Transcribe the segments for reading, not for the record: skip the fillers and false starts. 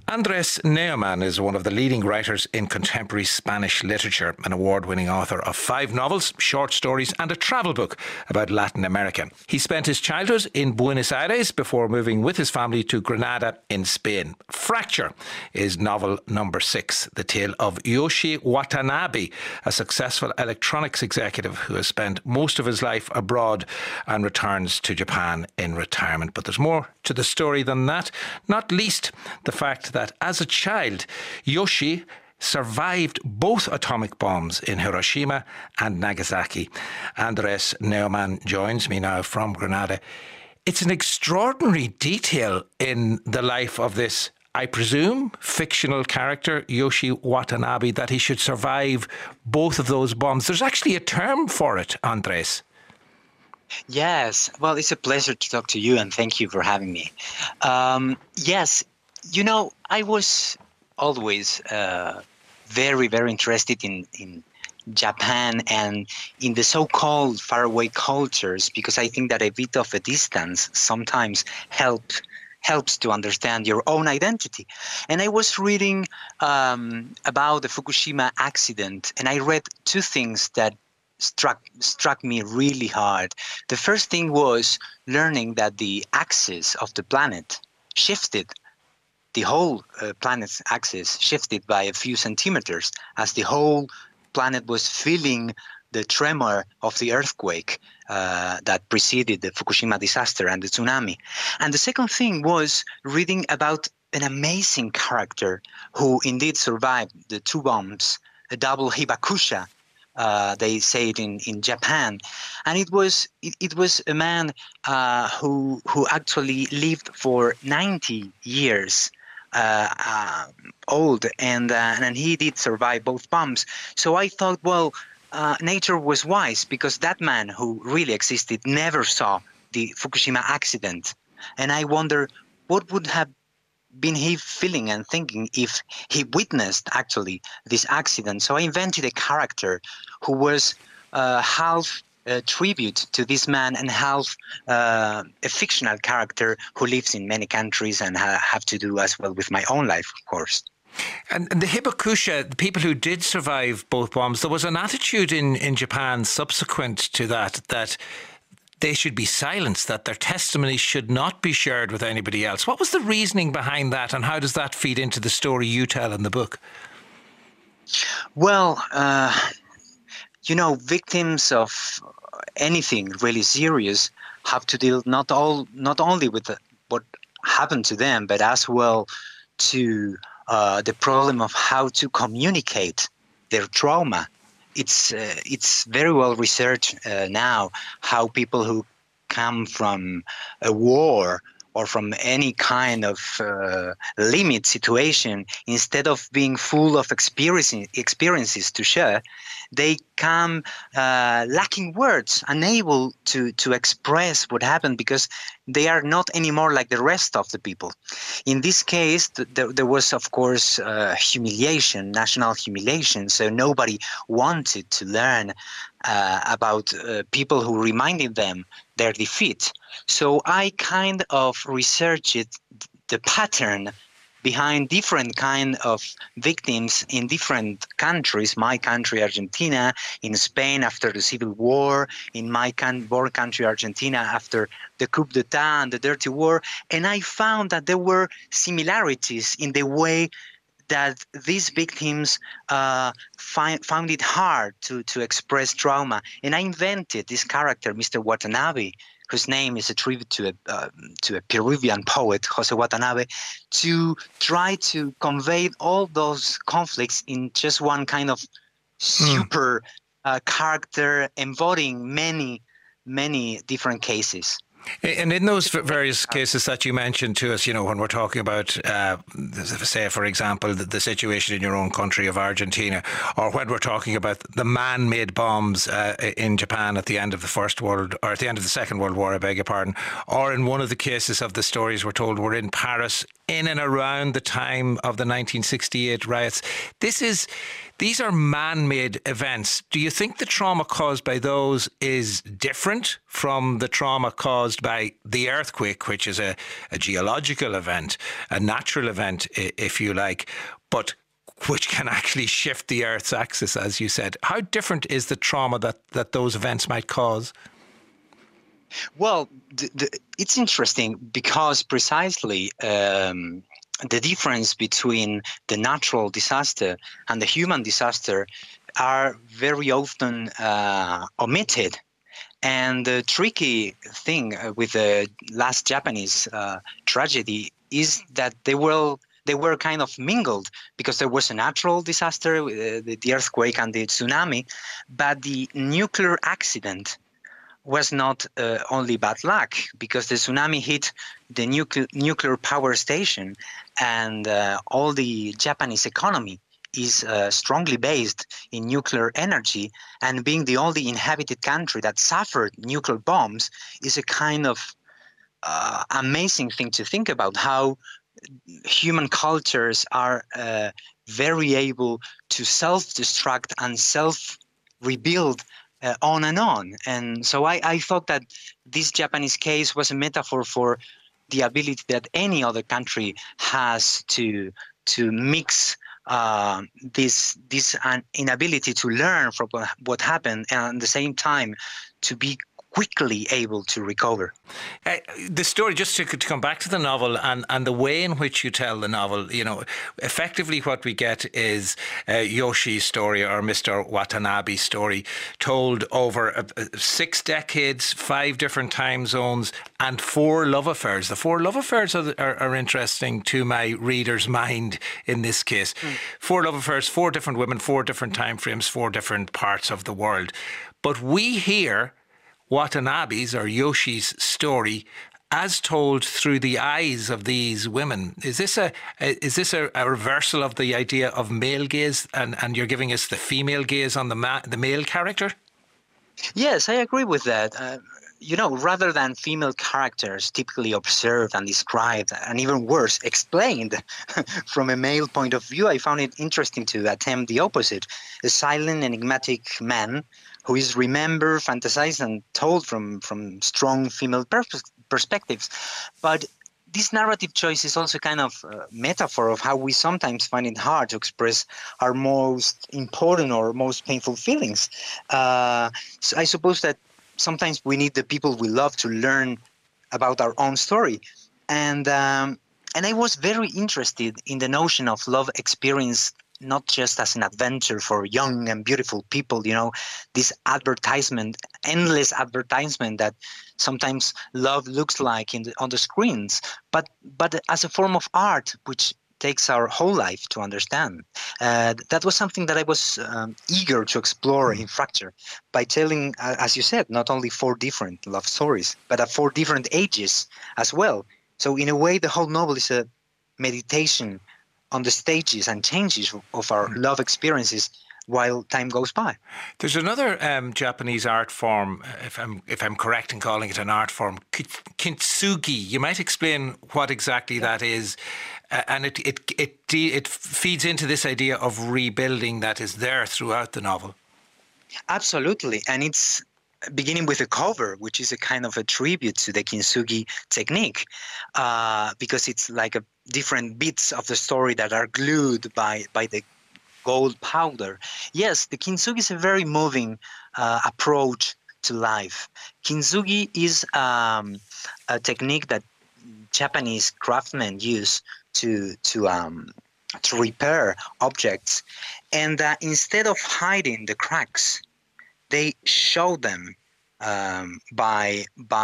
Andres Neumann is one of the leading writers in contemporary Spanish literature, an award-winning author of 5 novels, short stories and a travel book about Latin America. He spent his childhood in Buenos Aires before moving with his family to Granada in Spain. Fracture is novel number 6, the tale of Yoshi Watanabe, a successful electronics executive who has spent most of his life abroad and returns to Japan in retirement. But there's more to the story than that, not least the fact that as a child, Yoshi survived both atomic bombs in Hiroshima and Nagasaki. Andres Neumann joins me now from Granada. It's an extraordinary detail in the life of this, I presume, fictional character, Yoshi Watanabe, that he should survive both of those bombs. There's actually a term for it, Andres. Yes, well, it's a pleasure to talk to you, and thank you for having me. Yes, I was always very, very interested in Japan and in the so-called faraway cultures, because I think that a bit of a distance sometimes helps to understand your own identity. And I was reading about the Fukushima accident, and I read 2 things that struck me really hard. The first thing was learning that the axis of the planet shifted. The whole planet's axis shifted by a few centimeters as the whole planet was feeling the tremor of the earthquake that preceded the Fukushima disaster and the tsunami. And the second thing was reading about an amazing character who indeed survived the 2 bombs, a double hibakusha. They say it in Japan, and it was a man who actually lived for 90 years old, and he did survive both bombs. So I thought, well, nature was wise, because that man who really existed never saw the Fukushima accident, and I wonder what would have been he feeling and thinking if he witnessed actually this accident. So I invented a character who was half a tribute to this man and half a fictional character who lives in many countries and have to do as well with my own life, of course. And the hibakusha, the people who did survive both bombs, there was an attitude in Japan subsequent to that they should be silenced, that their testimony should not be shared with anybody else. What was the reasoning behind that, and how does that feed into the story you tell in the book? Well, victims of anything really serious have to deal not only with what happened to them, but as well to the problem of how to communicate their trauma. It's very well researched now how people who come from a war or from any kind of limit situation, instead of being full of experiences to share, they come lacking words, unable to express what happened, because they are not anymore like the rest of the people. In this case, there was, of course, humiliation, national humiliation, so nobody wanted to learn about people who reminded them their defeat. So I kind of researched the pattern behind different kind of victims in different countries. My country, Argentina, in Spain after the Civil War, in my born country, Argentina, after the coup d'etat and the dirty war. And I found that there were similarities in the way that these victims found it hard to express trauma. And I invented this character, Mr. Watanabe, whose name is a tribute to a Peruvian poet, Jose Watanabe, to try to convey all those conflicts in just one kind of super character, embodying many, many different cases. And in those various cases that you mentioned to us, when we're talking about, say, for example, the situation in your own country of Argentina, or when we're talking about the man-made bombs in Japan at the end of the Second World War, I beg your pardon, or in one of the cases of the stories we're told were in Paris in and around the time of the 1968 riots. These are man-made events. Do you think the trauma caused by those is different from the trauma caused by the earthquake, which is a geological event, a natural event, if you like, but which can actually shift the Earth's axis, as you said? How different is the trauma that those events might cause? Well, it's interesting because precisely the difference between the natural disaster and the human disaster are very often omitted. And the tricky thing with the last Japanese tragedy is that they were kind of mingled, because there was a natural disaster, the earthquake and the tsunami, but the nuclear accident was not only bad luck, because the tsunami hit the nuclear power station, and all the Japanese economy is strongly based in nuclear energy, and being the only inhabited country that suffered nuclear bombs is a kind of amazing thing to think about, how human cultures are very able to self-destruct and self-rebuild on and on. And so I thought that this Japanese case was a metaphor for the ability that any other country has to mix this inability to learn from what happened, and at the same time to be quickly able to recover. The story, just to come back to the novel and the way in which you tell the novel, effectively what we get is Yoshi's story, or Mr. Watanabe's story, told over 6 decades, 5 different time zones, and 4 love affairs. The 4 love affairs are interesting to my reader's mind in this case. 4 love affairs, 4 different women, 4 different time frames, 4 different parts of the world. But we hear Watanabe's, or Yoshi's, story as told through the eyes of these women. Is this a reversal of the idea of male gaze, and you're giving us the female gaze on the male character? Yes, I agree with that. Rather than female characters typically observed and described, and even worse, explained from a male point of view, I found it interesting to attempt the opposite. A silent, enigmatic man who is remembered, fantasized, and told from strong female perspectives. But this narrative choice is also kind of a metaphor of how we sometimes find it hard to express our most important or most painful feelings. So I suppose that sometimes we need the people we love to learn about our own story. And I was very interested in the notion of love experience, not just as an adventure for young and beautiful people, this endless advertisement that sometimes love looks like on the screens, but as a form of art, which takes our whole life to understand. That was something that I was eager to explore in Fracture, by telling, as you said, not only 4 different love stories, but at 4 different ages as well. So in a way, the whole novel is a meditation on the stages and changes of our love experiences while time goes by. There's another Japanese art form, if I'm correct in calling it an art form, kintsugi. You might explain what exactly that is, and it feeds into this idea of rebuilding that is there throughout the novel. Absolutely, and it's beginning with a cover, which is a kind of a tribute to the kintsugi technique, because it's like different bits of the story that are glued by the gold powder. Yes, the kintsugi is a very moving approach to life. Kintsugi is a technique that Japanese craftsmen use to repair objects, and instead of hiding the cracks, they show them by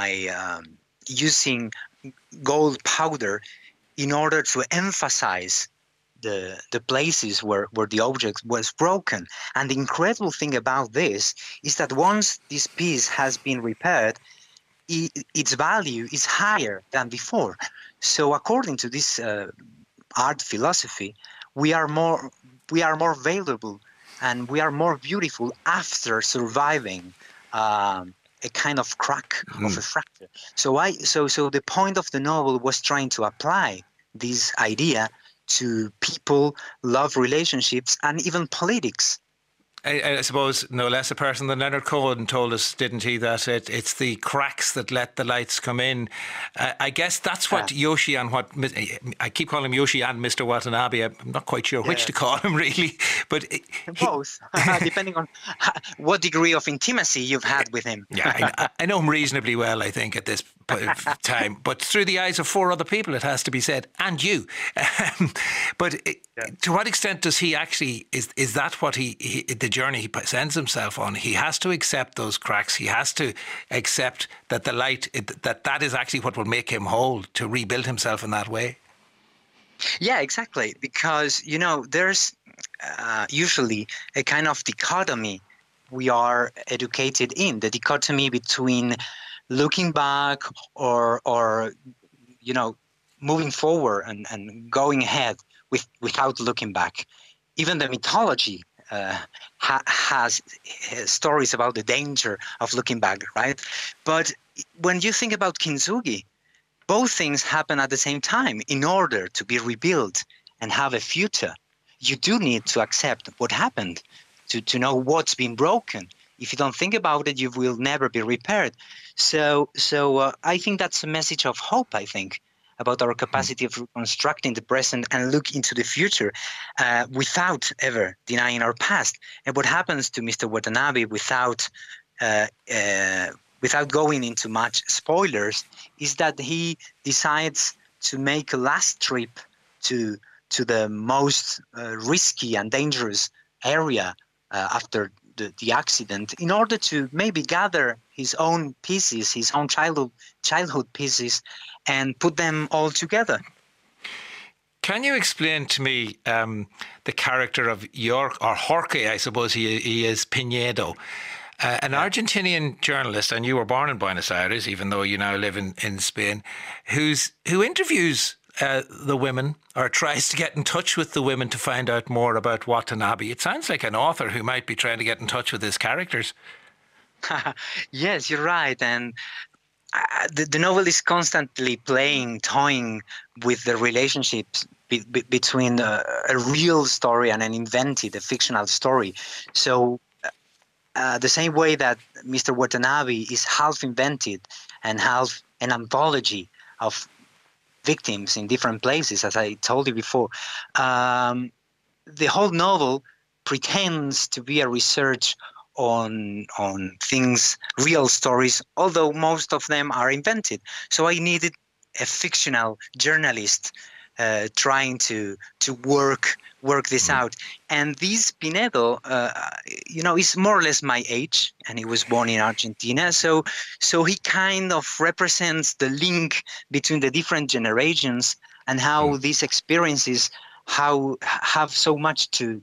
using gold powder in order to emphasize the places where the object was broken. And the incredible thing about this is that once this piece has been repaired, its value is higher than before. So according to this art philosophy, we are more valuable and we are more beautiful after surviving a kind of crack of a fracture. So the point of the novel was trying to apply this idea to people, love relationships, and even politics. I suppose no less a person than Leonard Cohen told us, didn't he, that it's the cracks that let the lights come in. I guess that's what Yoshi and what I keep calling him Yoshi and Mr. Watanabe. I'm not quite sure which to call him really, but both, depending on what degree of intimacy you've had with him. Yeah, I know him reasonably well, I think, at this time, but through the eyes of 4 other people, it has to be said, and you. But to what extent does he actually, is that what the journey he sends himself on? He has to accept those cracks. He has to accept that the light, that is actually what will make him whole, to rebuild himself in that way. Yeah, exactly. Because, there's usually a kind of dichotomy we are educated in, the dichotomy between looking back or moving forward and going ahead without looking back. Even the mythology has stories about the danger of looking back, right? But when you think about Kintsugi, both things happen at the same time. In order to be rebuilt and have a future, you do need to accept what happened, to know what's been broken. If you don't think about it, you will never be repaired. So I think that's a message of hope, I think, about our capacity of reconstructing the present and look into the future without ever denying our past. And what happens to Mr. Watanabe without going into much spoilers is that he decides to make a last trip to the most risky and dangerous area after the accident, in order to maybe gather his own pieces, his own childhood pieces, and put them all together. Can you explain to me the character of Jorge, I suppose he is, Pinedo, an Argentinian journalist, and you were born in Buenos Aires, even though you now live in Spain, who interviews the women, or tries to get in touch with the women to find out more about Watanabe. It sounds like an author who might be trying to get in touch with his characters. Yes, you're right. And the novel is constantly toying with the relationships between a real story and a fictional story. So the same way that Mr. Watanabe is half invented and half an anthology of victims in different places, as I told you before, the whole novel pretends to be a research on things, real stories, although most of them are invented. So I needed a fictional journalist trying to work this out. And this Pinedo, is more or less my age, and he was born in Argentina. So he kind of represents the link between the different generations and how these experiences have so much to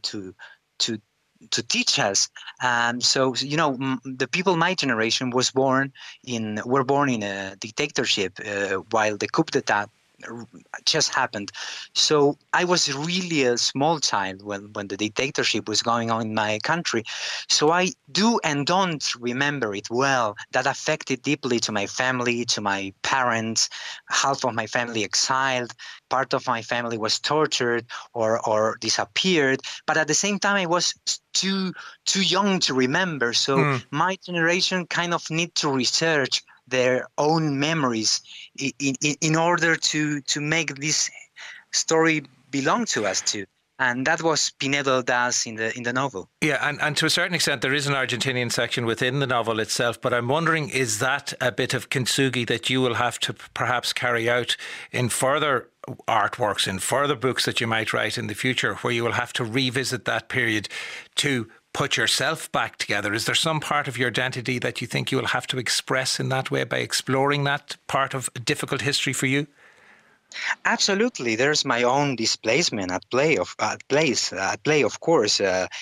teach us. So the people my generation were born in a dictatorship while the coup d'état just happened. So I was really a small child when the dictatorship was going on in my country. So I do and don't remember it well. That affected deeply to my family, to my parents. Half of my family exiled. Part of my family was tortured or disappeared. But at the same time, I was too young to remember. So my generation kind of need to research their own memories in order to make this story belong to us too. And that was Pinedo does in the novel. Yeah, and to a certain extent there is an Argentinian section within the novel itself, but I'm wondering, is that a bit of kintsugi that you will have to perhaps carry out in further artworks, in further books that you might write in the future, where you will have to revisit that period to put yourself back together? Is there some part of your identity that you think you will have to express in that way by exploring that part of difficult history for you? Absolutely. There's my own displacement at play, of course.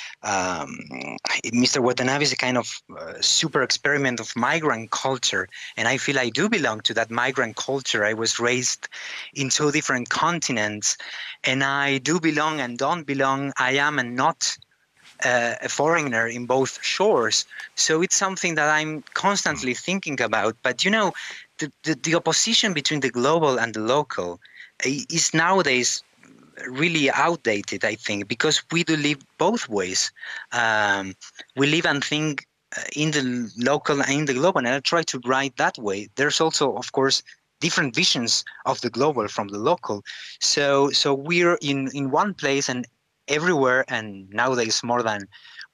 Mr. Watanabe is a kind of super experiment of migrant culture, and I feel I do belong to that migrant culture. I was raised in 2 different continents, and I do belong and don't belong. I am and not a foreigner in both shores. So it's something that I'm constantly thinking about. But the opposition between the global and the local is nowadays really outdated, I think, because we do live both ways. We live and think in the local and in the global, and I try to write that way. There's also, of course, different visions of the global from the local. So we're in one place and everywhere, and nowadays more than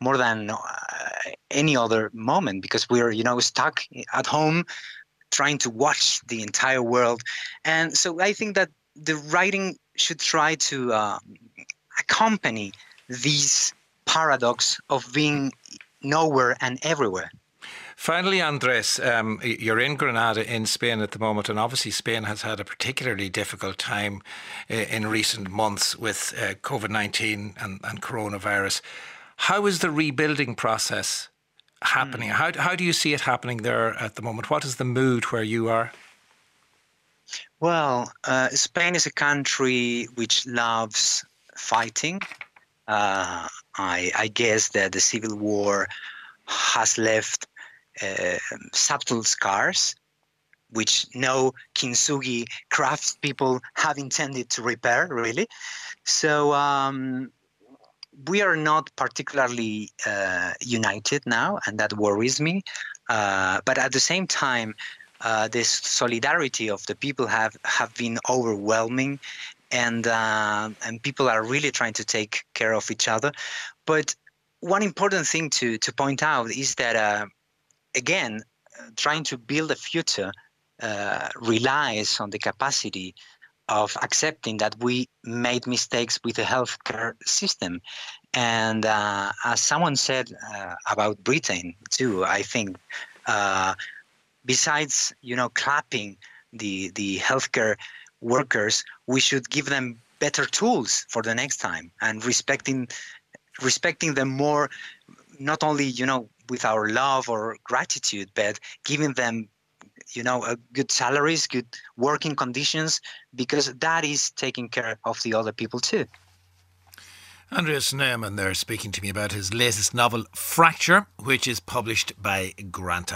any other moment, because we're stuck at home trying to watch the entire world. And so I think that the writing should try to accompany this paradox of being nowhere and everywhere. Finally, Andres, you're in Granada in Spain at the moment, and obviously Spain has had a particularly difficult time in recent months with COVID-19 and coronavirus. How is the rebuilding process happening? How do you see it happening there at the moment? What is the mood where you are? Well, Spain is a country which loves fighting. I guess that the civil war has left subtle scars, which no kintsugi craftspeople have intended to repair, really. So we are not particularly united now, and that worries me. But at the same time, this solidarity of the people have been overwhelming, and people are really trying to take care of each other. But one important thing to point out is that, again, trying to build a future relies on the capacity of accepting that we made mistakes with the healthcare system. And as someone said about Britain too, I think, besides clapping the healthcare workers, we should give them better tools for the next time, and respecting them more, not only with our love or gratitude, but giving them good salaries, good working conditions, because that is taking care of the other people too. Andreas Neumann there speaking to me about his latest novel, Fracture, which is published by Granta.